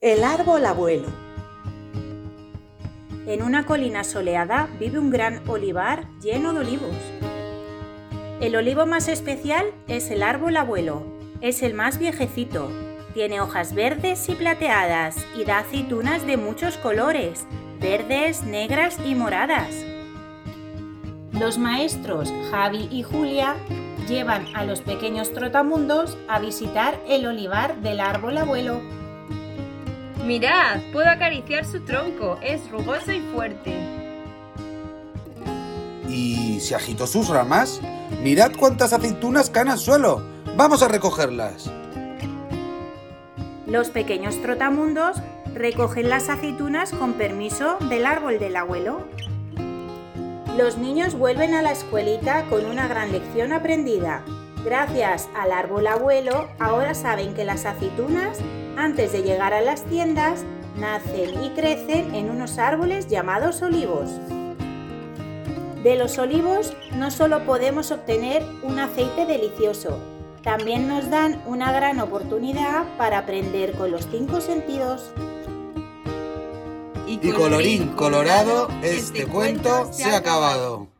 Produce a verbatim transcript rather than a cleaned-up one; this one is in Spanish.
El árbol abuelo. En una colina soleada vive un gran olivar lleno de olivos. El olivo más especial es el árbol abuelo. Es el más viejecito. Tiene hojas verdes y plateadas y da aceitunas de muchos colores, verdes, negras y moradas. Los maestros Javi y Julia llevan a los pequeños trotamundos a visitar el olivar del árbol abuelo. ¡Mirad! Puedo acariciar su tronco, es rugoso y fuerte. ¿Y si agito sus ramas? ¡Mirad cuántas aceitunas caen al suelo! ¡Vamos a recogerlas! Los pequeños trotamundos recogen las aceitunas con permiso del árbol del abuelo. Los niños vuelven a la escuelita con una gran lección aprendida. Gracias al árbol abuelo, ahora saben que las aceitunas, antes de llegar a las tiendas, nacen y crecen en unos árboles llamados olivos. De los olivos no solo podemos obtener un aceite delicioso, también nos dan una gran oportunidad para aprender con los cinco sentidos. Y colorín colorado, este cuento se ha acabado.